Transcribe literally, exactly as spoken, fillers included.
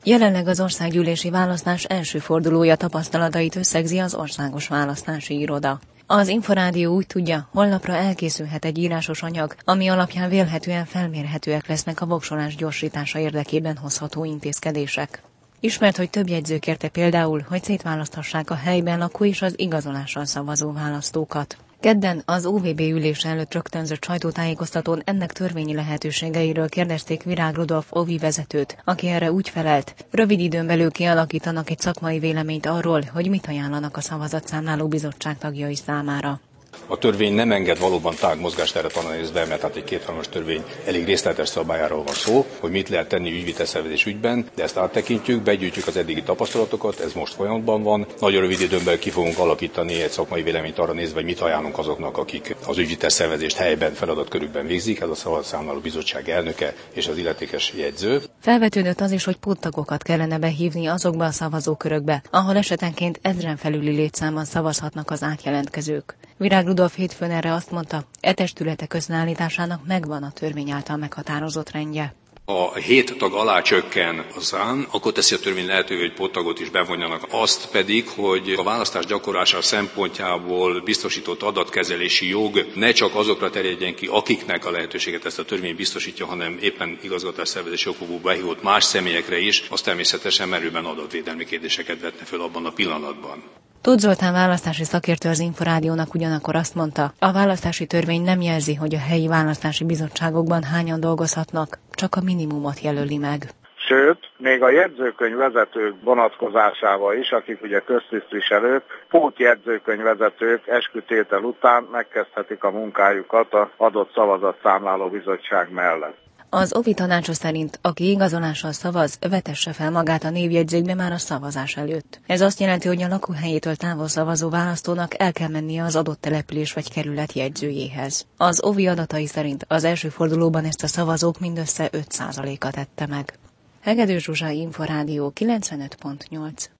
Jelenleg az országgyűlési választás első fordulója tapasztalatait összegzi az Országos Választási Iroda. Az Inforádió úgy tudja, holnapra elkészülhet egy írásos anyag, ami alapján vélhetően felmérhetőek lesznek a voksolás gyorsítása érdekében hozható intézkedések. Ismert, hogy több jegyző kérte például, hogy szétválaszthassák a helyben lakó és az igazolással szavazó választókat. Kedden az o vé bé ülés előtt rögtönzött sajtótájékoztatón ennek törvényi lehetőségeiről kérdezték Virág Rudolf o vé vezetőt, aki erre úgy felelt, rövid időn belül kialakítanak egy szakmai véleményt arról, hogy mit ajánlanak a szavazatszámláló bizottság tagjai számára. A törvény nem enged valóban tág mozgásteret arra nézve, mert hát egy kétharmados törvény elég részletes szabályáról van szó, hogy mit lehet tenni ügyvitelszervezés ügyben, de ezt áttekintjük, begyűjtjük az eddigi tapasztalatokat, ez most folyamatban van. Nagyon rövid időn belül ki fogunk alakítani egy szakmai véleményt arra nézve, hogy mit ajánlunk azoknak, akik az ügyvitelszervezést helyben, feladatkörükben végzik, ez a szavazatszámláló bizottság elnöke és az illetékes jegyző. Felvetődött az is, hogy póttagokat kellene behívni azokba a szavazókörökbe, ahol esetenként ezren felüli létszámban szavazhatnak az átjelentkezők. Virág Rudolf hétfőn erre azt mondta, e testületek összeállításának megvan a törvény által meghatározott rendje. A hét tag alá csökken a szám, akkor teszi a törvény lehetővé, hogy póttagot is bevonjanak. Azt pedig, hogy a választás gyakorlása szempontjából biztosított adatkezelési jog ne csak azokra terjedjen ki, akiknek a lehetőséget ezt a törvény biztosítja, hanem éppen igazgatásszervezési okokból behívott más személyekre is, az természetesen merőben adatvédelmi kérdéseket vetne föl abban a pillanatban. Tóth Zoltán választási szakértő az Inforádiónak ugyanakkor azt mondta, a választási törvény nem jelzi, hogy a helyi választási bizottságokban hányan dolgozhatnak, csak a minimumot jelöli meg. Sőt, még a jegyzőkönyv vezetők vonatkozásával is, akik ugye köztisztviselők, pótjegyzőkönyv vezetők eskütétel után megkezdhetik a munkájukat az adott szavazatszámláló bizottság mellett. Az o vé tanácsa szerint, aki igazolással szavaz, vetesse fel magát a névjegyzékbe már a szavazás előtt. Ez azt jelenti, hogy a lakóhelyétől távol szavazó választónak el kell mennie az adott település vagy kerület jegyzőjéhez. Az o vé adatai szerint az első fordulóban ezt a szavazók mindössze öt százaléka tette meg. Hegedűs Zsuzsa, Inforádió kilencvenöt pont nyolc.